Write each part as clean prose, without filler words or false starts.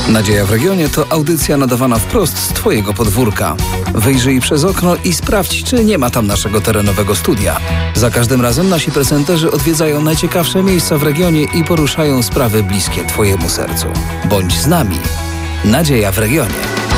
Nadzieja w regionie to audycja nadawana wprost z Twojego podwórka. Wyjrzyj przez okno i sprawdź, czy nie ma tam naszego terenowego studia. Za każdym razem nasi prezenterzy odwiedzają najciekawsze miejsca w regionie i poruszają sprawy bliskie Twojemu sercu. Bądź z nami. Nadzieja w regionie.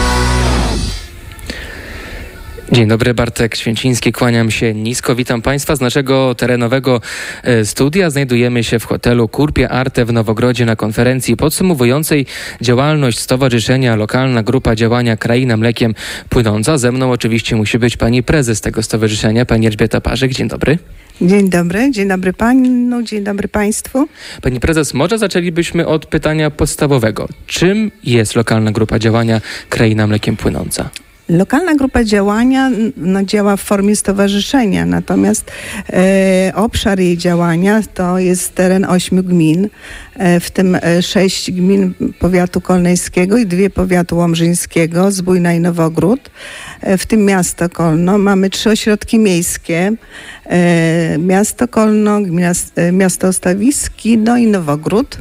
Dzień dobry, Bartek Święciński, kłaniam się nisko. Witam Państwa z naszego terenowego studia. Znajdujemy się w hotelu Kurpie Arte w Nowogrodzie na konferencji podsumowującej działalność Stowarzyszenia Lokalna Grupa Działania Kraina Mlekiem Płynąca. Ze mną oczywiście musi być pani prezes tego stowarzyszenia, pani Elżbieta Parzyk. Dzień dobry. Dzień dobry panu, dzień dobry państwu. Pani prezes, może zaczęlibyśmy od pytania podstawowego. Czym jest Lokalna Grupa Działania Kraina Mlekiem Płynąca? Lokalna grupa działania działa w formie stowarzyszenia, natomiast obszar jej działania to jest teren 8 gmin, w tym 6 gmin powiatu kolneńskiego i 2 powiatu łomżyńskiego, Zbójna i Nowogród, w tym miasto Kolno. Mamy 3 ośrodki miejskie, miasto Kolno, miasto Ostawiski, i Nowogród.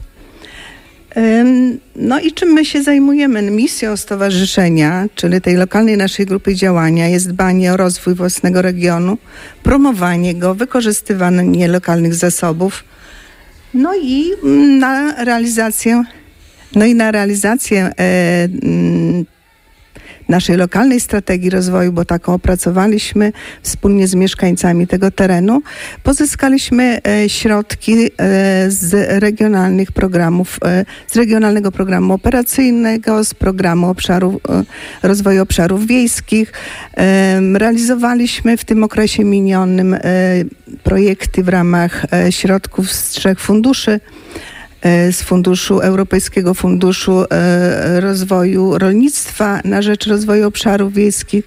No i czym my się zajmujemy? Misją stowarzyszenia, czyli tej lokalnej naszej grupy działania, jest dbanie o rozwój własnego regionu, promowanie go, wykorzystywanie lokalnych zasobów, i na realizację naszej lokalnej strategii rozwoju, bo taką opracowaliśmy wspólnie z mieszkańcami tego terenu. Pozyskaliśmy środki z Regionalnego Programu Operacyjnego, z Programu Rozwoju Obszarów Wiejskich. Realizowaliśmy w tym okresie minionym projekty w ramach środków z 3 funduszy. Z Europejskiego Funduszu Rozwoju Rolnictwa na rzecz Rozwoju Obszarów Wiejskich,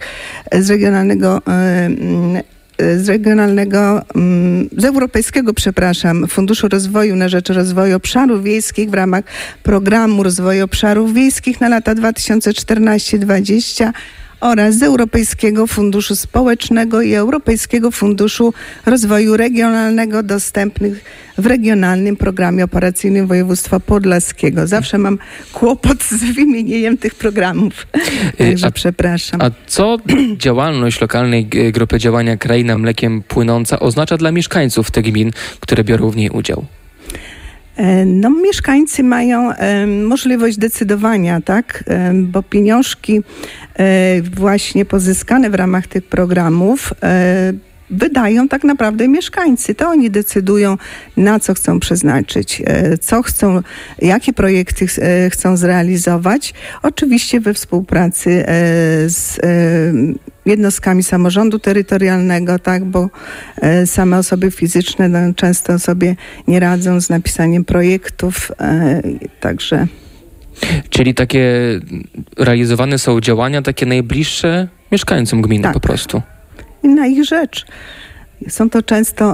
z Europejskiego Funduszu Rozwoju na rzecz Rozwoju Obszarów Wiejskich w ramach Programu Rozwoju Obszarów Wiejskich na lata 2014-2020 oraz z Europejskiego Funduszu Społecznego i Europejskiego Funduszu Rozwoju Regionalnego dostępnych w Regionalnym Programie Operacyjnym Województwa Podlaskiego. Zawsze mam kłopot z wymienieniem tych programów, także przepraszam. A co działalność Lokalnej Grupy Działania Kraina Mlekiem Płynąca oznacza dla mieszkańców tych gmin, które biorą w niej udział? Mieszkańcy mają możliwość decydowania, tak? Bo pieniążki właśnie pozyskane w ramach tych programów wydają tak naprawdę mieszkańcy. To oni decydują, na co chcą przeznaczyć, jakie projekty chcą zrealizować. Oczywiście we współpracy z jednostkami samorządu terytorialnego, tak, bo same osoby fizyczne często sobie nie radzą z napisaniem projektów, także. Czyli takie realizowane są działania takie najbliższe mieszkańcom gminy, tak, po prostu. I na ich rzecz. Są to często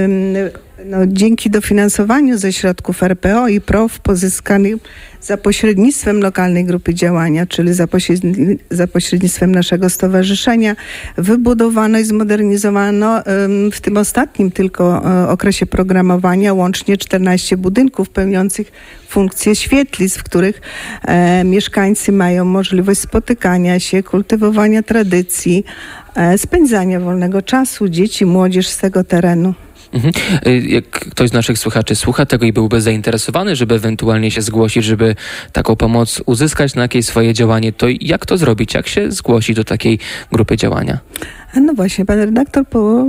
dzięki dofinansowaniu ze środków RPO i PROW pozyskanych za pośrednictwem lokalnej grupy działania, czyli za pośrednictwem naszego stowarzyszenia, wybudowano i zmodernizowano w tym ostatnim tylko okresie programowania łącznie 14 budynków pełniących funkcje świetlic, w których mieszkańcy mają możliwość spotykania się, kultywowania tradycji, spędzania wolnego czasu, dzieci, młodzież z tego terenu. Jak ktoś z naszych słuchaczy słucha tego i byłby zainteresowany, żeby ewentualnie się zgłosić, żeby taką pomoc uzyskać na jakieś swoje działanie, to jak to zrobić? Jak się zgłosić do takiej grupy działania? No właśnie, pan redaktor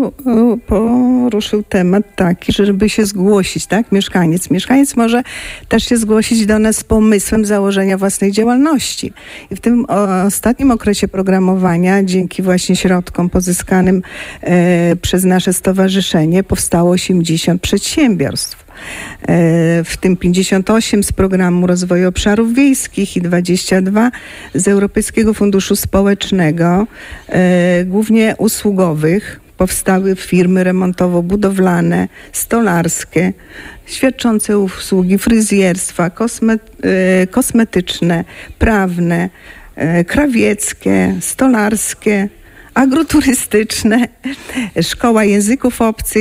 poruszył temat taki, żeby się zgłosić, tak? Mieszkaniec może też się zgłosić do nas z pomysłem założenia własnej działalności. I w tym ostatnim okresie programowania, dzięki właśnie środkom pozyskanym przez nasze stowarzyszenie, powstało 80 przedsiębiorstw. W tym 58 z Programu Rozwoju Obszarów Wiejskich i 22 z Europejskiego Funduszu Społecznego, głównie usługowych. Powstały firmy remontowo-budowlane, stolarskie, świadczące usługi fryzjerstwa, kosmetyczne, prawne, krawieckie, stolarskie, agroturystyczne, szkoła języków obcych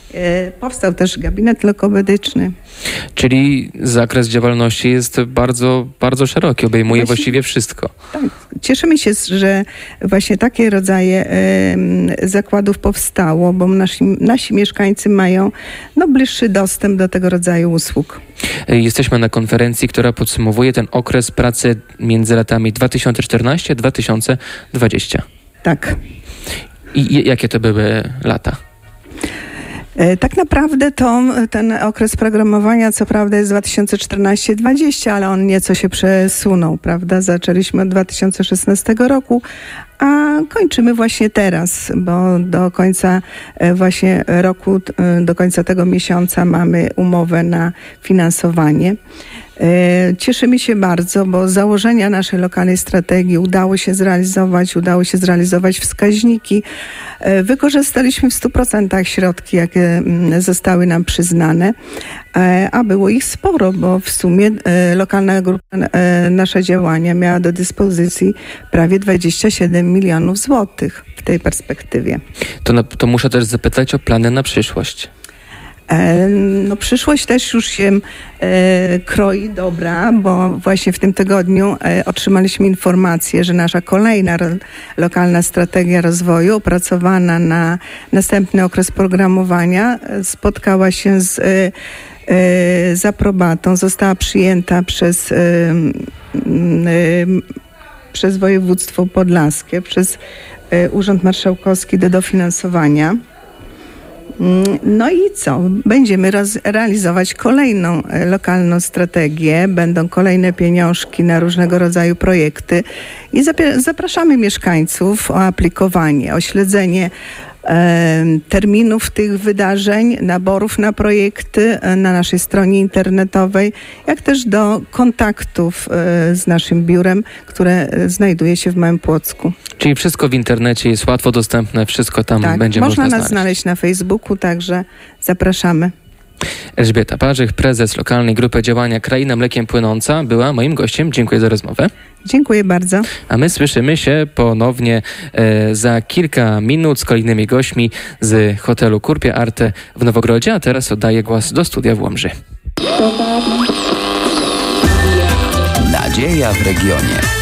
Powstał też gabinet lokopedyczny. Czyli zakres działalności jest bardzo, bardzo szeroki, obejmuje właściwie wszystko. Tak. Cieszymy się, że właśnie takie rodzaje zakładów powstało, bo nasi mieszkańcy mają bliższy dostęp do tego rodzaju usług. Jesteśmy na konferencji, która podsumowuje ten okres pracy między latami 2014-2020. Tak. I jakie to były lata? Tak naprawdę ten okres programowania co prawda jest 2014-2020, ale on nieco się przesunął, prawda? Zaczęliśmy od 2016 roku, a kończymy właśnie teraz, bo do końca właśnie roku, do końca tego miesiąca mamy umowę na finansowanie. Cieszymy się bardzo, bo założenia naszej lokalnej strategii udało się zrealizować wskaźniki. Wykorzystaliśmy w 100% środki, jakie zostały nam przyznane, a było ich sporo, bo w sumie lokalna grupa nasze działania miała do dyspozycji prawie 27 milionów złotych w tej perspektywie. To muszę też zapytać o plany na przyszłość. Przyszłość też już się kroi dobra, bo właśnie w tym tygodniu otrzymaliśmy informację, że nasza kolejna lokalna strategia rozwoju opracowana na następny okres programowania spotkała się z aprobatą, została przyjęta przez województwo podlaskie, przez Urząd Marszałkowski do dofinansowania. No i co? Będziemy realizować kolejną lokalną strategię, będą kolejne pieniążki na różnego rodzaju projekty i zapraszamy mieszkańców o aplikowanie, o śledzenie terminów tych wydarzeń, naborów na projekty na naszej stronie internetowej, jak też do kontaktów z naszym biurem, które znajduje się w Małym Płocku. Czyli wszystko w internecie jest łatwo dostępne, wszystko tam będzie można znaleźć. Można nas znaleźć na Facebooku, także zapraszamy. Elżbieta Parzych, prezes lokalnej grupy działania Kraina Mlekiem Płynąca, była moim gościem. Dziękuję za rozmowę. Dziękuję bardzo. A my słyszymy się ponownie za kilka minut z kolejnymi gośćmi z hotelu Kurpia Arte w Nowogrodzie, a teraz oddaję głos do studia w Łomży. Nadzieja w regionie.